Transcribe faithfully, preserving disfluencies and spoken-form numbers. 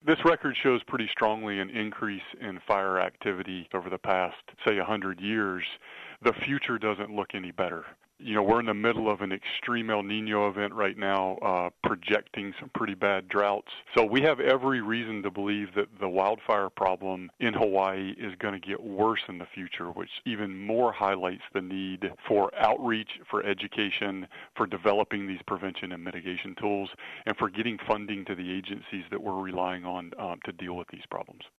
This record shows pretty strongly an increase in fire activity over the past, say, one hundred years. The future doesn't look any better. You know, we're in the middle of an extreme El Nino event right now, uh, projecting some pretty bad droughts. So we have every reason to believe that the wildfire problem in Hawaii is going to get worse in the future, which even more highlights the need for outreach, for education, for developing these prevention and mitigation tools, and for getting funding to the agencies that we're relying on um, to deal with these problems.